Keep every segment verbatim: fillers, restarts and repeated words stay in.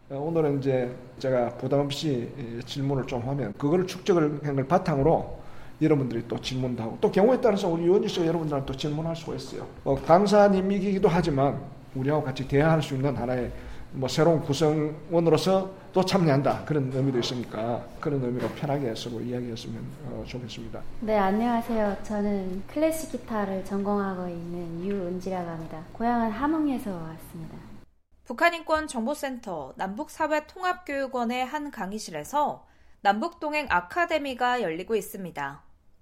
오늘은 이제 제가 부담 없이 질문을 좀 하면 그거를 축적을 한 걸 바탕으로 여러분들이 또 질문도 하고 또 경우에 따라서 우리 유원지 씨 여러분들한테 또 질문할 수가 있어요. 어, 강사님이기도 하지만 우리하고 같이 대화할 수 있는 하나의 뭐 새로운 구성원으로서 또 참여한다 그런 의미도 있으니까 그런 의미로 편하게 서로 이야기했으면 어, 좋겠습니다. 네, 안녕하세요. 저는 클래식 기타를 전공하고 있는 유은지라고 합니다. 고향은 함흥에서 왔습니다. 북한인권정보센터 남북사회통합교육원의 한 강의실에서 남북동행 아카데미가 열리고 있습니다.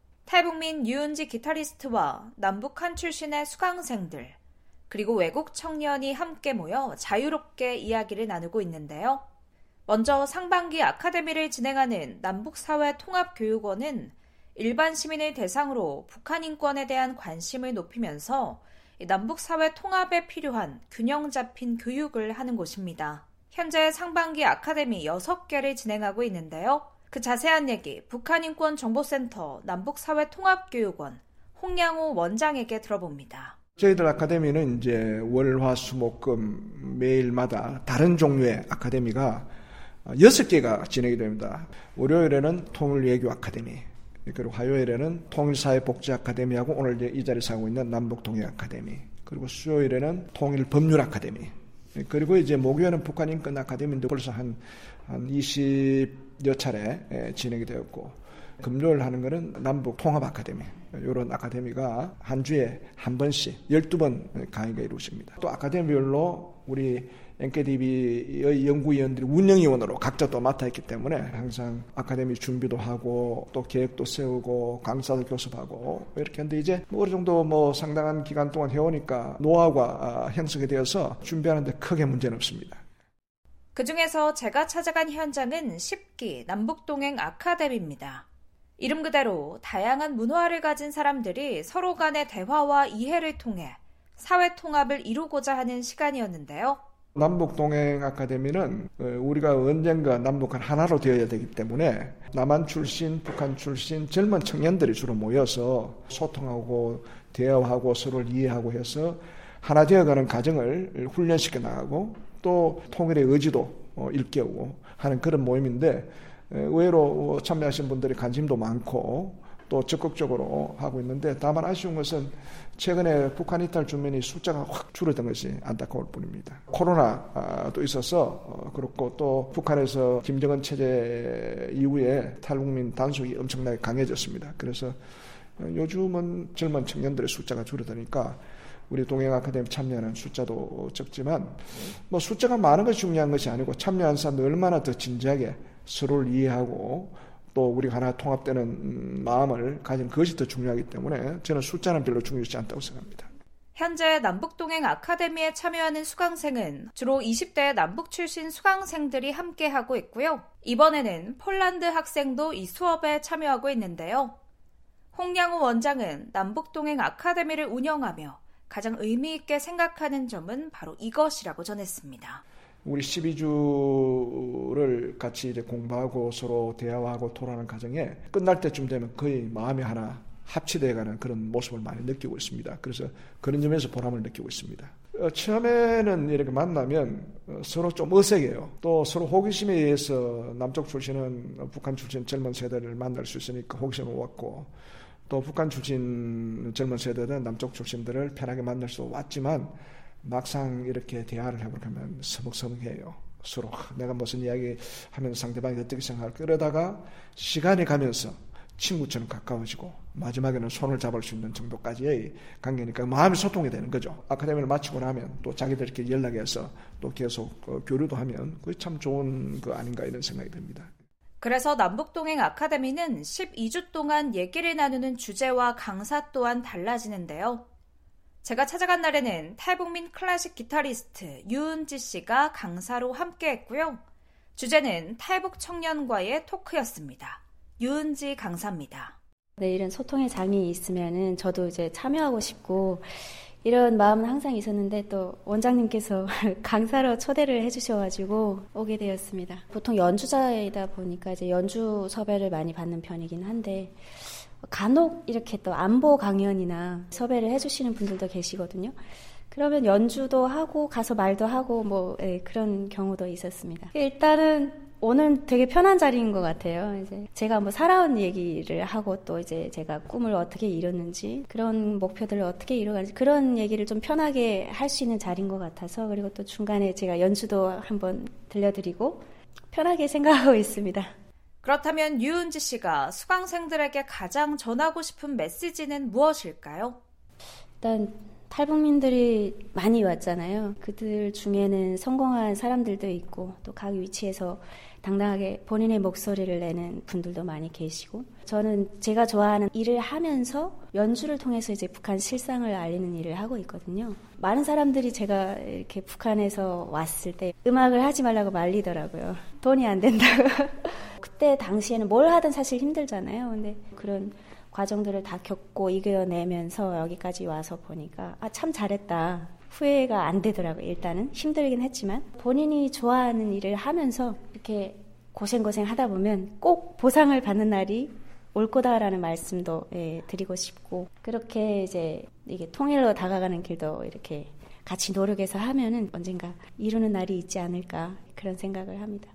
탈북민 유은지 기타리스트와 남북한 출신의 수강생들, 그리고 외국 청년이 함께 모여 자유롭게 이야기를 나누고 있는데요. 먼저 상반기 아카데미를 진행하는 남북사회통합교육원은 일반 시민을 대상으로 북한 인권에 대한 관심을 높이면서 남북사회 통합에 필요한 균형 잡힌 교육을 하는 곳입니다. 현재 상반기 아카데미 여섯 개를 진행하고 있는데요. 그 자세한 얘기 북한인권정보센터 남북사회통합교육원 홍양호 원장에게 들어봅니다. 저희들 아카데미는 이제 월, 화, 수, 목, 금 매일마다 다른 종류의 아카데미가 여섯 개가 진행이 됩니다. 월요일에는 통일외교 아카데미, 그리고 화요일에는 통일사회복지 아카데미하고 오늘 이제 이 자리에서 하고 있는 남북통일 아카데미, 그리고 수요일에는 통일법률 아카데미, 그리고 이제 목요일은 북한인권 아카데미인데 벌써 한, 한 이십여 차례 진행이 되었고, 금요일 하는 거는 남북 통합 아카데미, 이런 아카데미가 한 주에 한 번씩 열두 번 강의가 이루어집니다. 또 아카데미별로 우리 엔케이디비의 연구위원들이 운영위원으로 각자 또 맡아있기 때문에 항상 아카데미 준비도 하고 또 계획도 세우고 강사도 교습하고 이렇게 하는데 이제 뭐 어느 정도 뭐 상당한 기간 동안 해오니까 노하우가 형성이 되어서 준비하는데 크게 문제는 없습니다. 그중에서 제가 찾아간 현장은 십 기 남북동행 아카데미입니다. 이름 그대로 다양한 문화를 가진 사람들이 서로 간의 대화와 이해를 통해 사회 통합을 이루고자 하는 시간이었는데요. 남북동행 아카데미는 우리가 언젠가 남북한 하나로 되어야 되기 때문에 남한 출신, 북한 출신 젊은 청년들이 주로 모여서 소통하고 대화하고 서로를 이해하고 해서 하나 되어가는 과정을 훈련시켜 나가고 또 통일의 의지도 일깨우고 하는 그런 모임인데 의외로 참여하신 분들이 관심도 많고 또 적극적으로 하고 있는데 다만 아쉬운 것은 최근에 북한 이탈 주민이 숫자가 확 줄어든 것이 안타까울 뿐입니다. 코로나도 있어서 그렇고 또 북한에서 김정은 체제 이후에 탈북민 단속이 엄청나게 강해졌습니다. 그래서 요즘은 젊은 청년들의 숫자가 줄어드니까 우리 동행 아카데미 참여하는 숫자도 적지만 뭐 숫자가 많은 것이 중요한 것이 아니고 참여한 사람들 얼마나 더 진지하게 서로를 이해하고 또 우리가 하나 통합되는 마음을 가진 그것이 더 중요하기 때문에 저는 숫자는 별로 중요하지 않다고 생각합니다. 현재 남북동행 아카데미에 참여하는 수강생은 주로 이십 대 남북 출신 수강생들이 함께하고 있고요. 이번에는 폴란드 학생도 이 수업에 참여하고 있는데요. 홍양호 원장은 남북동행 아카데미를 운영하며 가장 의미 있게 생각하는 점은 바로 이것이라고 전했습니다. 우리 십이 주를 같이 이제 공부하고 서로 대화하고 토론하는 과정에 끝날 때쯤 되면 거의 마음이 하나 합치되어가는 그런 모습을 많이 느끼고 있습니다. 그래서 그런 점에서 보람을 느끼고 있습니다. 어, 처음에는 이렇게 만나면 어, 서로 좀 어색해요. 또 서로 호기심에 의해서 남쪽 출신은 북한 출신 젊은 세대를 만날 수 있으니까 호기심을 왔고 또 북한 출신 젊은 세대는 남쪽 출신들을 편하게 만날 수 왔지만 막상 이렇게 대화를 해보면 하면 서먹서먹해요. 서로 내가 무슨 이야기 하면서 상대방이 어떻게 생각할까 그러다가 시간이 가면서 친구처럼 가까워지고 마지막에는 손을 잡을 수 있는 정도까지의 관계니까 마음이 소통이 되는 거죠. 아카데미를 마치고 나면 또 자기들끼리 연락해서 또 계속 어, 교류도 하면 그게 참 좋은 거 아닌가 이런 생각이 듭니다. 그래서 남북동행 아카데미는 십이 주 동안 얘기를 나누는 주제와 강사 또한 달라지는데요. 제가 찾아간 날에는 탈북민 클래식 기타리스트 유은지 씨가 강사로 함께했고요. 주제는 탈북 청년과의 토크였습니다. 유은지 강사입니다. 내일은 소통의 장이 있으면은 저도 이제 참여하고 싶고 이런 마음은 항상 있었는데 또 원장님께서 강사로 초대를 해주셔가지고 오게 되었습니다. 보통 연주자이다 보니까 이제 연주 섭외를 많이 받는 편이긴 한데 간혹 이렇게 또 안보 강연이나 섭외를 해주시는 분들도 계시거든요. 그러면 연주도 하고 가서 말도 하고 뭐 예, 그런 경우도 있었습니다. 일단은 오늘 되게 편한 자리인 것 같아요. 이제 제가 뭐 살아온 얘기를 하고 또 이제 제가 꿈을 어떻게 이뤘는지 그런 목표들을 어떻게 이뤄가는지 그런 얘기를 좀 편하게 할 수 있는 자리인 것 같아서 그리고 또 중간에 제가 연주도 한번 들려드리고 편하게 생각하고 있습니다. 그렇다면 유은지 씨가 수강생들에게 가장 전하고 싶은 메시지는 무엇일까요? 일단 탈북민들이 많이 왔잖아요. 그들 중에는 성공한 사람들도 있고 또 각 위치에서 당당하게 본인의 목소리를 내는 분들도 많이 계시고 저는 제가 좋아하는 일을 하면서 연주를 통해서 이제 북한 실상을 알리는 일을 하고 있거든요. 많은 사람들이 제가 이렇게 북한에서 왔을 때 음악을 하지 말라고 말리더라고요. 돈이 안 된다고. 그때 당시에는 뭘 하든 사실 힘들잖아요. 근데 그런 과정들을 다 겪고 이겨내면서 여기까지 와서 보니까 아, 참 잘했다. 후회가 안 되더라고요. 일단은 힘들긴 했지만 본인이 좋아하는 일을 하면서 이렇게 고생고생 하다 보면 꼭 보상을 받는 날이 올 거다라는 말씀도 예, 드리고 싶고 그렇게 이제 이게 통일로 다가가는 길도 이렇게 같이 노력해서 하면은 언젠가 이루는 날이 있지 않을까 그런 생각을 합니다.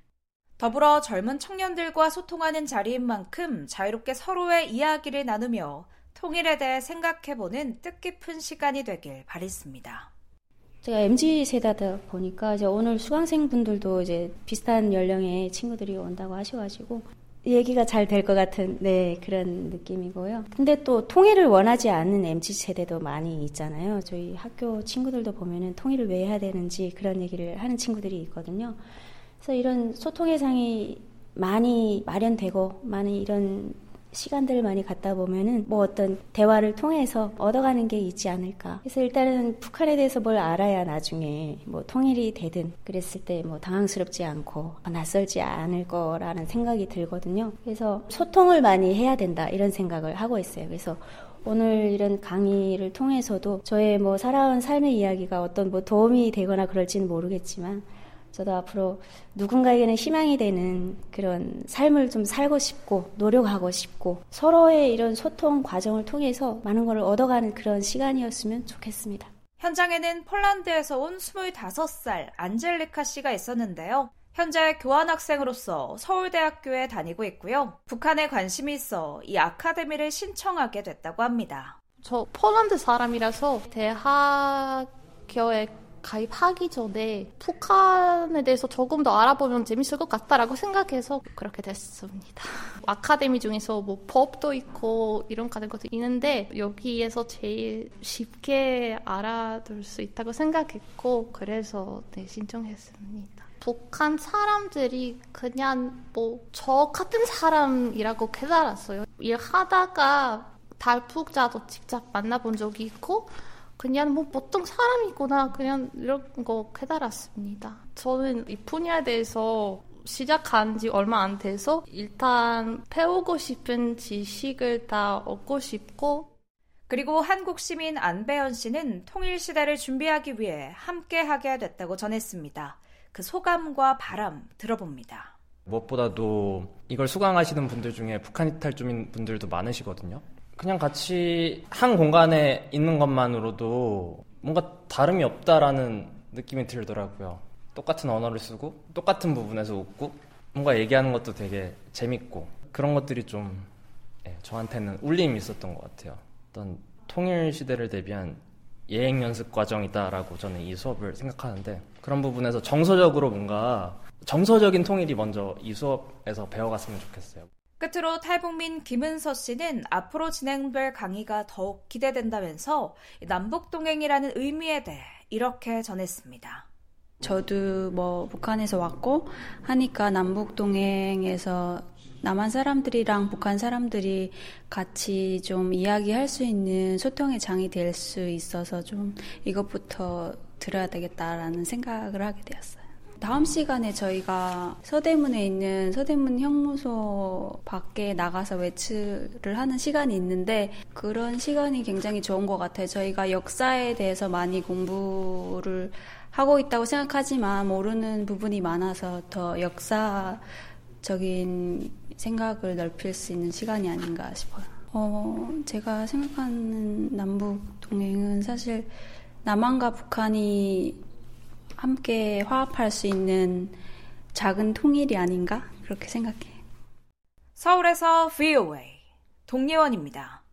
더불어 젊은 청년들과 소통하는 자리인 만큼 자유롭게 서로의 이야기를 나누며 통일에 대해 생각해보는 뜻깊은 시간이 되길 바랬습니다. 제가 엠지 세대다 보니까 이제 오늘 수강생분들도 이제 비슷한 연령의 친구들이 온다고 하셔가지고 얘기가 잘 될 것 같은 네 그런 느낌이고요. 근데 또 통일을 원하지 않는 엠지 세대도 많이 있잖아요. 저희 학교 친구들도 보면은 통일을 왜 해야 되는지 그런 얘기를 하는 친구들이 있거든요. 그래서 이런 소통의 장이 많이 마련되고 많은 이런 시간들을 많이 갖다 보면은 뭐 어떤 대화를 통해서 얻어가는 게 있지 않을까. 그래서 일단은 북한에 대해서 뭘 알아야 나중에 뭐 통일이 되든 그랬을 때 뭐 당황스럽지 않고 낯설지 않을 거라는 생각이 들거든요. 그래서 소통을 많이 해야 된다 이런 생각을 하고 있어요. 그래서 오늘 이런 강의를 통해서도 저의 뭐 살아온 삶의 이야기가 어떤 뭐 도움이 되거나 그럴지는 모르겠지만 저도 앞으로 누군가에게는 희망이 되는 그런 삶을 좀 살고 싶고 노력하고 싶고 서로의 이런 소통 과정을 통해서 많은 걸 얻어가는 그런 시간이었으면 좋겠습니다. 현장에는 폴란드에서 온 스물다섯 살 안젤리카 씨가 있었는데요. 현재 교환학생으로서 서울대학교에 다니고 있고요. 북한에 관심이 있어 이 아카데미를 신청하게 됐다고 합니다. 저 폴란드 사람이라서 대학교에 가입하기 전에 북한에 대해서 조금 더 알아보면 재밌을 것 같다라고 생각해서 그렇게 됐습니다. 아카데미 중에서 뭐 법도 있고 이런 같은 것도 있는데 여기에서 제일 쉽게 알아둘 수 있다고 생각했고 그래서 네, 신청했습니다. 북한 사람들이 그냥 뭐 저 같은 사람이라고 깨달았어요. 일하다가 탈북자도 직접 만나본 적이 있고 그냥 뭐 보통 사람이구나 그냥 이런 거 깨달았습니다. 저는 이 분야에 대해서 시작한 지 얼마 안 돼서 일단 배우고 싶은 지식을 다 얻고 싶고 그리고 한국 시민 안배현 씨는 통일 시대를 준비하기 위해 함께하게 됐다고 전했습니다. 그 소감과 바람 들어봅니다. 무엇보다도 이걸 수강하시는 분들 중에 북한 이탈 주민 분들도 많으시거든요. 그냥 같이 한 공간에 있는 것만으로도 뭔가 다름이 없다라는 느낌이 들더라고요. 똑같은 언어를 쓰고 똑같은 부분에서 웃고 뭔가 얘기하는 것도 되게 재밌고 그런 것들이 좀 예, 저한테는 울림이 있었던 것 같아요. 어떤 통일 시대를 대비한 예행 연습 과정이다라고 저는 이 수업을 생각하는데 그런 부분에서 정서적으로 뭔가 정서적인 통일이 먼저 이 수업에서 배워갔으면 좋겠어요. 끝으로 탈북민 김은서 씨는 앞으로 진행될 강의가 더욱 기대된다면서 남북동행이라는 의미에 대해 이렇게 전했습니다. 저도 뭐 북한에서 왔고 하니까 남북동행에서 남한 사람들이랑 북한 사람들이 같이 좀 이야기할 수 있는 소통의 장이 될 수 있어서 좀 이것부터 들어야 되겠다라는 생각을 하게 되었어요. 다음 시간에 저희가 서대문에 있는 서대문 형무소 밖에 나가서 외출을 하는 시간이 있는데 그런 시간이 굉장히 좋은 것 같아요. 저희가 역사에 대해서 많이 공부를 하고 있다고 생각하지만 모르는 부분이 많아서 더 역사적인 생각을 넓힐 수 있는 시간이 아닌가 싶어요. 어, 제가 생각하는 남북 동행은 사실 남한과 북한이 함께 화합할 수 있는 작은 통일이 아닌가? 그렇게 생각해요. 서울에서 브이오에이 동예원입니다.